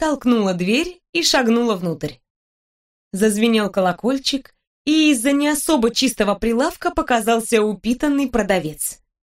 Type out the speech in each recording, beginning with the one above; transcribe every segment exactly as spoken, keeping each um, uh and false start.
толкнула дверь и шагнула внутрь. Зазвенел колокольчик, и из-за не особо чистого прилавка показался упитанный продавец.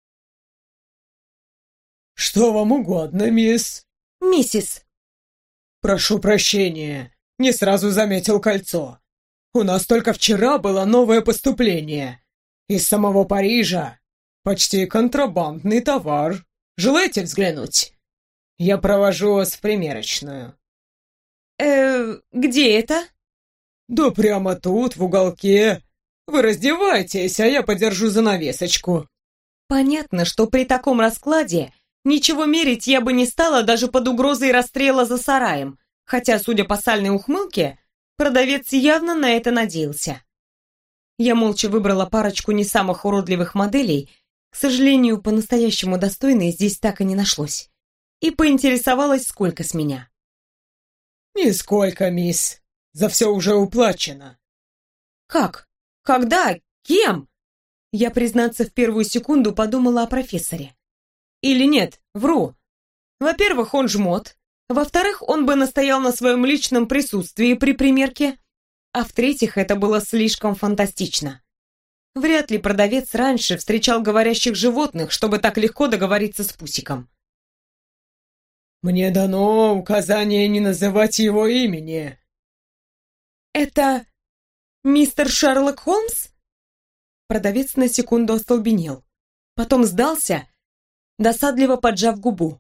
«Что вам угодно, мисс?» «Миссис». «Прошу прощения, не сразу заметил кольцо. У нас только вчера было новое поступление. Из самого Парижа. Почти контрабандный товар. Желаете взглянуть? Я провожу вас в примерочную». «Э, где это?» «Да прямо тут, в уголке. Вы раздевайтесь, а я подержу занавесочку». Понятно, что при таком раскладе ничего мерить я бы не стала даже под угрозой расстрела за сараем, хотя, судя по сальной ухмылке, продавец явно на это надеялся. Я молча выбрала парочку не самых уродливых моделей, к сожалению, по-настоящему достойной здесь так и не нашлось, и поинтересовалась, сколько с меня. «Нисколько, мисс. За все уже уплачено». «Как? Когда? Кем?» Я, признаться, в первую секунду подумала о профессоре. Или нет, вру. Во-первых, он жмот. Во-вторых, он бы настоял на своем личном присутствии при примерке. А в-третьих, это было слишком фантастично. Вряд ли продавец раньше встречал говорящих животных, чтобы так легко договориться с Пусиком. «Мне дано указание не называть его имени». «Это мистер Шерлок Холмс?» Продавец на секунду остолбенел. Потом сдался, досадливо поджав губу.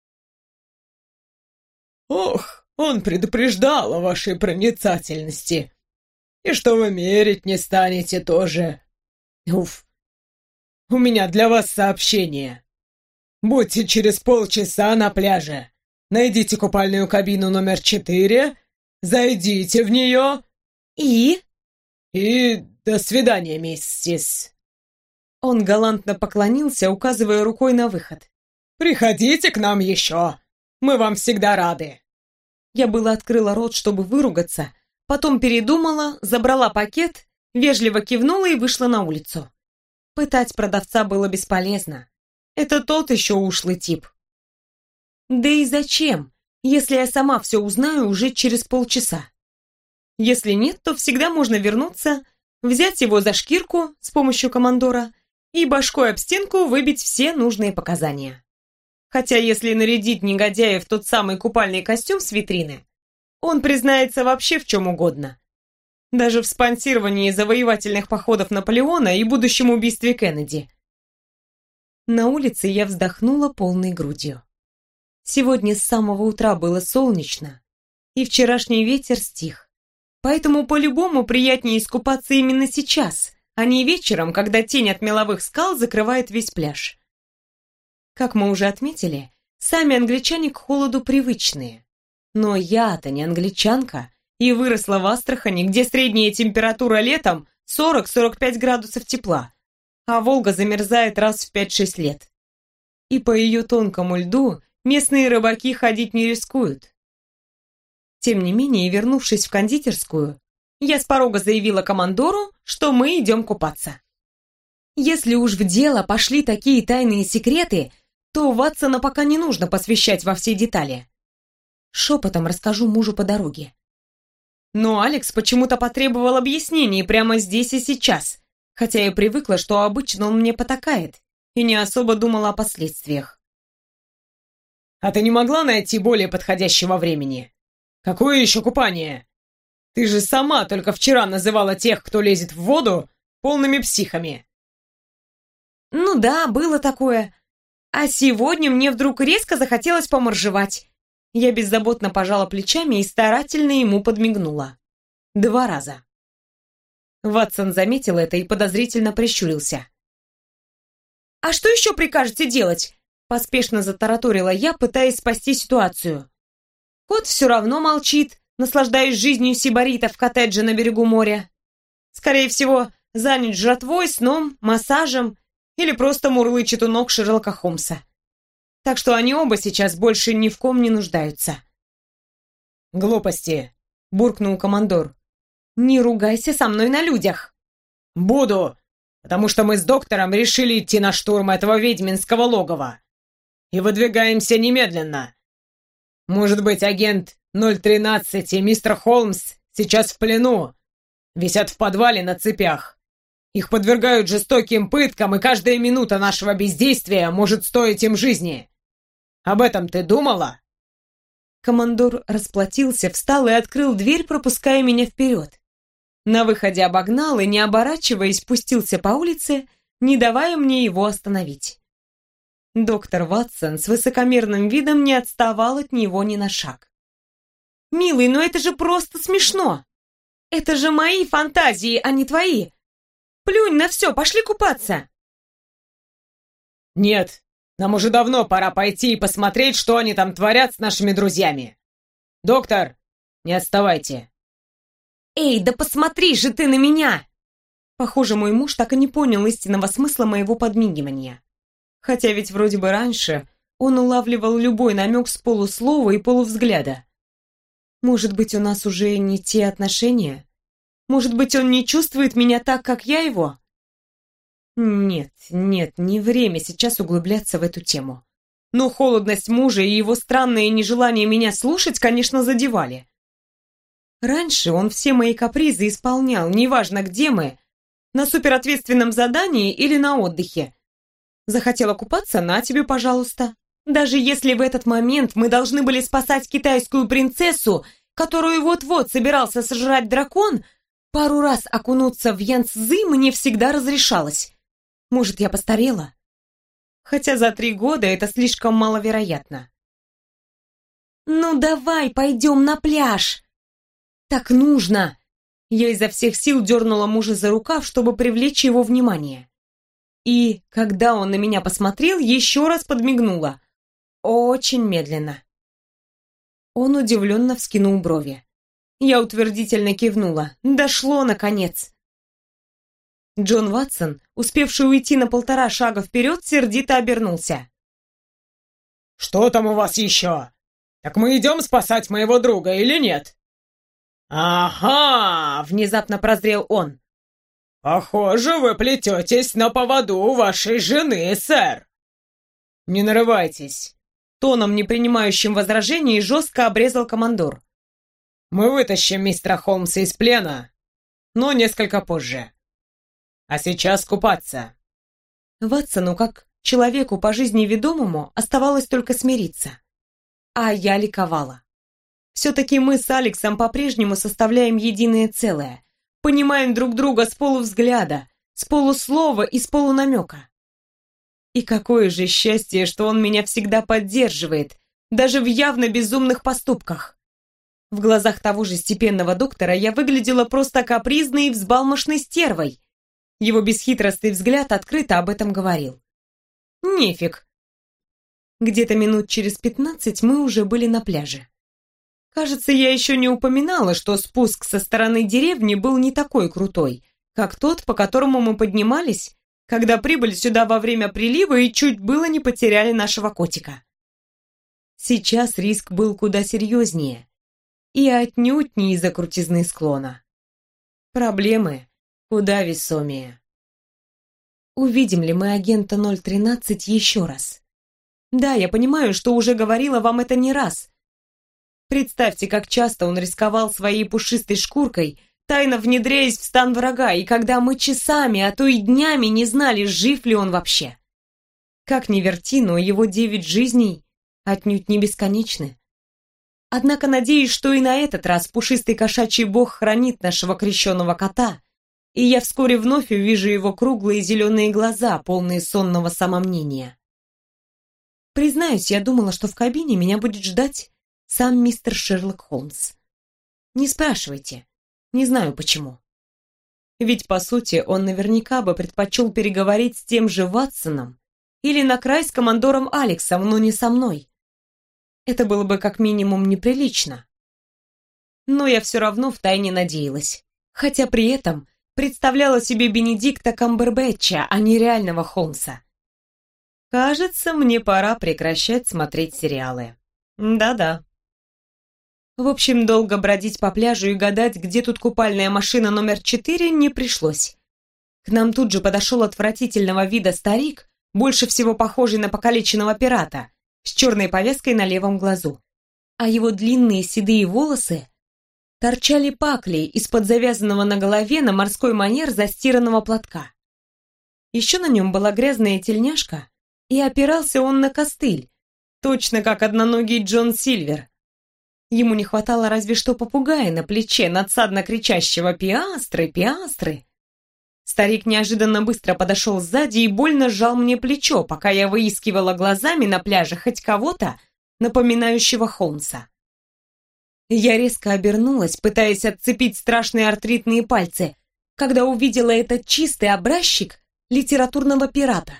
«Ох, он предупреждал о вашей проницательности. И что вы мерить не станете тоже. Уф. У меня для вас сообщение. Будьте через полчаса на пляже. Найдите купальную кабину номер четыре, зайдите в нее. И? И до свидания, миссис». Он галантно поклонился, указывая рукой на выход. «Приходите к нам еще. Мы вам всегда рады». Я было открыла рот, чтобы выругаться, потом передумала, забрала пакет, вежливо кивнула и вышла на улицу. Пытать продавца было бесполезно. Это тот еще ушлый тип. Да и зачем, если я сама все узнаю уже через полчаса? Если нет, то всегда можно вернуться, взять его за шкирку с помощью командора и башкой об стенку выбить все нужные показания. Хотя если нарядить негодяя в тот самый купальный костюм с витрины, он признается вообще в чем угодно. Даже в спонсировании завоевательных походов Наполеона и будущем убийстве Кеннеди. На улице я вздохнула полной грудью. Сегодня с самого утра было солнечно, и вчерашний ветер стих. Поэтому по-любому приятнее искупаться именно сейчас, а не вечером, когда тень от меловых скал закрывает весь пляж. Как мы уже отметили, сами англичане к холоду привычные. Но я-то не англичанка и выросла в Астрахани, где средняя температура летом сорок-сорок пять градусов тепла, а Волга замерзает раз в пять-шесть лет. И по ее тонкому льду местные рыбаки ходить не рискуют. Тем не менее, вернувшись в кондитерскую, я с порога заявила командору, что мы идем купаться. Если уж в дело пошли такие тайные секреты, то Ватсона пока не нужно посвящать во все детали. Шепотом расскажу мужу по дороге. Но Алекс почему-то потребовал объяснений прямо здесь и сейчас, хотя я привыкла, что обычно он мне потакает, и не особо думала о последствиях. «А ты не могла найти более подходящего времени? Какое еще купание? Ты же сама только вчера называла тех, кто лезет в воду, полными психами». «Ну да, было такое. А сегодня мне вдруг резко захотелось поморжевать». Я беззаботно пожала плечами и старательно ему подмигнула. Два раза. Ватсон заметил это и подозрительно прищурился. «А что еще прикажете делать?» Поспешно затараторила я, пытаясь спасти ситуацию. Кот все равно молчит, наслаждаясь жизнью сибарита в коттедже на берегу моря. Скорее всего, занят жратвой, сном, массажем или просто мурлычет у ног Шерлока Холмса. Так что они оба сейчас больше ни в ком не нуждаются. «Глупости», — буркнул командор. «Не ругайся со мной на людях». «Буду, потому что мы с доктором решили идти на штурм этого ведьминского логова. И выдвигаемся немедленно. Может быть, агент ноль тринадцать и мистер Холмс сейчас в плену, висят в подвале на цепях. Их подвергают жестоким пыткам, и каждая минута нашего бездействия может стоить им жизни. Об этом ты думала?» Командор расплатился, встал и открыл дверь, пропуская меня вперед. На выходе обогнал и, не оборачиваясь, спустился по улице, не давая мне его остановить. Доктор Ватсон с высокомерным видом не отставал от него ни на шаг. «Милый, но это же просто смешно! Это же мои фантазии, а не твои! Плюнь на все, пошли купаться!» «Нет, нам уже давно пора пойти и посмотреть, что они там творят с нашими друзьями. Доктор, не отставайте!» «Эй, да посмотри же ты на меня!» Похоже, мой муж так и не понял истинного смысла моего подмигивания. Хотя ведь вроде бы раньше он улавливал любой намек с полуслова и полувзгляда. Может быть, у нас уже не те отношения? Может быть, он не чувствует меня так, как я его? Нет, нет, не время сейчас углубляться в эту тему. Но холодность мужа и его странное нежелание меня слушать, конечно, задевали. Раньше он все мои капризы исполнял, неважно где мы, на суперответственном задании или на отдыхе. Захотела купаться? На тебе, пожалуйста. Даже если в этот момент мы должны были спасать китайскую принцессу, которую вот-вот собирался сожрать дракон, пару раз окунуться в Янцзы мне всегда разрешалось. Может, я постарела? Хотя за три года это слишком маловероятно. «Ну давай, пойдем на пляж!» «Так нужно!» Я изо всех сил дернула мужа за рукав, чтобы привлечь его внимание. И, когда он на меня посмотрел, еще раз подмигнула. Очень медленно. Он удивленно вскинул брови. Я утвердительно кивнула. Дошло, наконец. Джон Ватсон, успевший уйти на полтора шага вперед, сердито обернулся. «Что там у вас еще? Так мы идем спасать моего друга или нет?» «Ага!» — внезапно прозрел он. «Похоже, вы плететесь на поводу у вашей жены, сэр!» «Не нарывайтесь!» Тоном, не принимающим возражений, жестко обрезал командор. «Мы вытащим мистера Холмса из плена, но несколько позже. А сейчас купаться!» Ватсону, как человеку по жизни ведомому, оставалось только смириться. А я ликовала. Все-таки мы с Алексом по-прежнему составляем единое целое. Понимаем друг друга с полувзгляда, с полуслова и с полунамека. И какое же счастье, что он меня всегда поддерживает, даже в явно безумных поступках. В глазах того же степенного доктора я выглядела просто капризной и взбалмошной стервой. Его бесхитростный взгляд открыто об этом говорил. Нефиг. Где-то минут через пятнадцать мы уже были на пляже. Кажется, я еще не упоминала, что спуск со стороны деревни был не такой крутой, как тот, по которому мы поднимались, когда прибыли сюда во время прилива и чуть было не потеряли нашего котика. Сейчас риск был куда серьезнее, и отнюдь не из-за крутизны склона. Проблемы куда весомее. Увидим ли мы агента ноль тринадцать еще раз? Да, я понимаю, что уже говорила вам это не раз. Представьте, как часто он рисковал своей пушистой шкуркой, тайно внедряясь в стан врага, и когда мы часами, а то и днями не знали, жив ли он вообще. Как ни верти, но его девять жизней отнюдь не бесконечны. Однако надеюсь, что и на этот раз пушистый кошачий бог хранит нашего крещеного кота, и я вскоре вновь увижу его круглые зеленые глаза, полные сонного самомнения. Признаюсь, я думала, что в кабине меня будет ждать сам мистер Шерлок Холмс. Не спрашивайте, не знаю почему. Ведь, по сути, он наверняка бы предпочел переговорить с тем же Ватсоном или на край с командором Алексом, но не со мной. Это было бы как минимум неприлично. Но я все равно втайне надеялась, хотя при этом представляла себе Бенедикта Камбербэтча, а не реального Холмса. Кажется, мне пора прекращать смотреть сериалы. Да-да. В общем, долго бродить по пляжу и гадать, где тут купальная машина номер четыре, не пришлось. К нам тут же подошел отвратительного вида старик, больше всего похожий на покалеченного пирата, с черной повязкой на левом глазу. а его длинные седые волосы торчали паклей из-под завязанного на голове на морской манер застиранного платка. Еще на нем была грязная тельняшка, и опирался он на костыль, точно как одноногий Джон Сильвер. Ему не хватало разве что попугая на плече, надсадно кричащего «Пиастры! Пиастры!». Старик неожиданно быстро подошел сзади и больно сжал мне плечо, пока я выискивала глазами на пляже хоть кого-то, напоминающего Холмса. Я резко обернулась, пытаясь отцепить страшные артритные пальцы, когда увидела этот чистый образчик литературного пирата.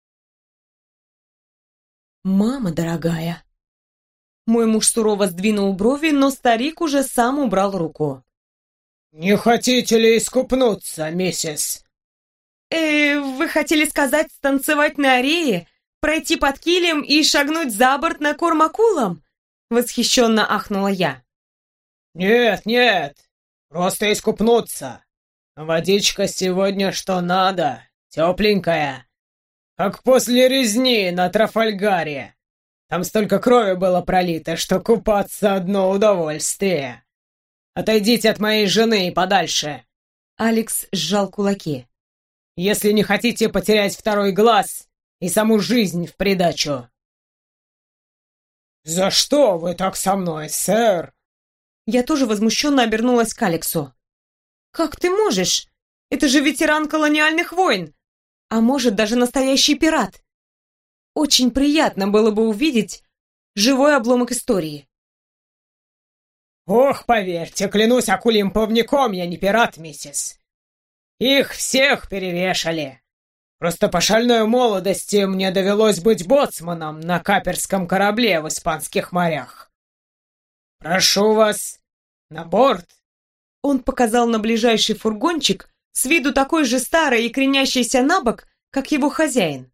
«Мама дорогая!» Мой муж сурово сдвинул брови, но старик уже сам убрал руку. «Не хотите ли искупнуться, миссис?» «Э, вы хотели сказать станцевать на арее, пройти под килем и шагнуть за борт на корм акулам?» Восхищенно ахнула я. «Нет, нет, просто искупнуться. Водичка сегодня что надо, тепленькая, как после резни на Трафальгаре. Там столько крови было пролито, что купаться одно удовольствие. Отойдите от моей жены и подальше». Алекс сжал кулаки. «Если не хотите потерять второй глаз и саму жизнь в придачу». «За что вы так со мной, сэр?» Я тоже возмущенно обернулась к Алексу. «Как ты можешь? Это же ветеран колониальных войн! А может, даже настоящий пират! Очень приятно было бы увидеть живой обломок истории». «Ох, поверьте, клянусь акульим плавником, я не пират, миссис. Их всех перевешали. Просто по шальной молодости мне довелось быть боцманом на каперском корабле в испанских морях. Прошу вас на борт». Он показал на ближайший фургончик, с виду такой же старый и кренящийся на бок, как его хозяин.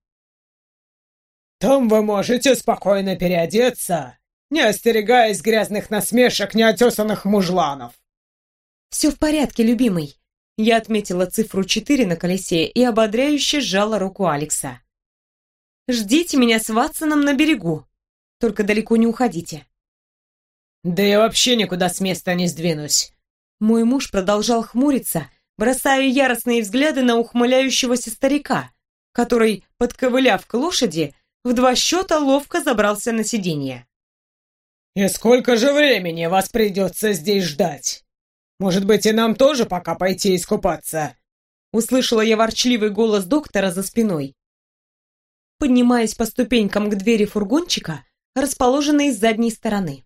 «Там вы можете спокойно переодеться, не остерегаясь грязных насмешек неотесанных мужланов». «Все в порядке, любимый». Я отметила цифру четыре на колесе и ободряюще сжала руку Алекса. «Ждите меня с Ватсоном на берегу. Только далеко не уходите». «Да я вообще никуда с места не сдвинусь». Мой муж продолжал хмуриться, бросая яростные взгляды на ухмыляющегося старика, который, подковыляв к лошади, в два счета ловко забрался на сиденье. «И сколько же времени вас придется здесь ждать? Может быть, и нам тоже пока пойти искупаться?» Услышала я ворчливый голос доктора за спиной. Поднимаясь по ступенькам к двери фургончика, расположенной с задней стороны.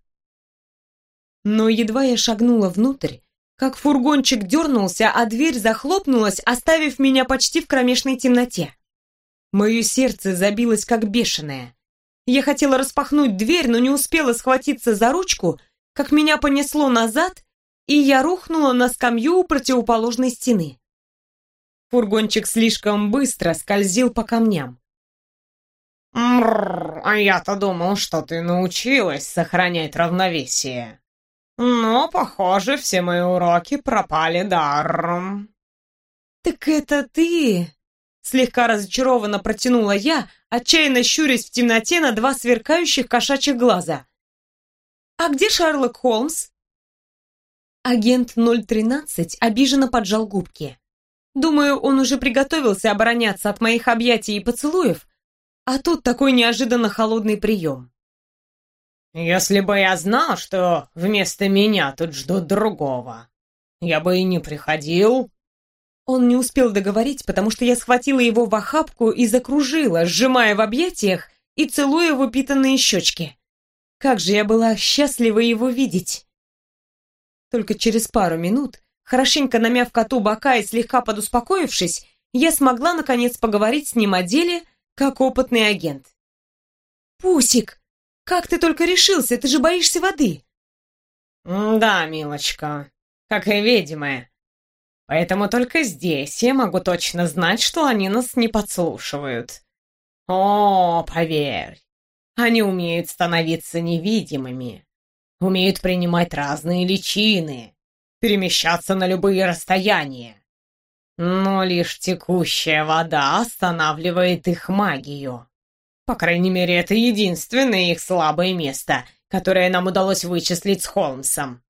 Но едва я шагнула внутрь, как фургончик дернулся, а дверь захлопнулась, оставив меня почти в кромешной темноте. Мое сердце забилось как бешеное. Я хотела распахнуть дверь, но не успела схватиться за ручку, как меня понесло назад, и я рухнула на скамью у противоположной стены. Фургончик слишком быстро скользил по камням. «Мрррр, а я-то думал, что ты научилась сохранять равновесие. Но, похоже, все мои уроки пропали даром». «Так это ты?» Слегка разочарованно протянула я, отчаянно щурясь в темноте на два сверкающих кошачьих глаза. «А где Шерлок Холмс?» Агент ноль тринадцать обиженно поджал губки. Думаю, он уже приготовился обороняться от моих объятий и поцелуев, а тут такой неожиданно холодный прием. «Если бы я знал, что вместо меня тут ждут другого, я бы и не приходил». Он не успел договорить, потому что я схватила его в охапку и закружила, сжимая в объятиях и целуя в упитанные щечки. Как же я была счастлива его видеть! Только через пару минут, хорошенько намяв коту бока и слегка подуспокоившись, я смогла наконец поговорить с ним о деле, как опытный агент. «Пусик, как ты только решился? Ты же боишься воды!» «Да, милочка, как и ведьмы. Поэтому только здесь я могу точно знать, что они нас не подслушивают. О, поверь, они умеют становиться невидимыми, умеют принимать разные личины, перемещаться на любые расстояния. Но лишь текущая вода останавливает их магию. По крайней мере, это единственное их слабое место, которое нам удалось вычислить с Холмсом.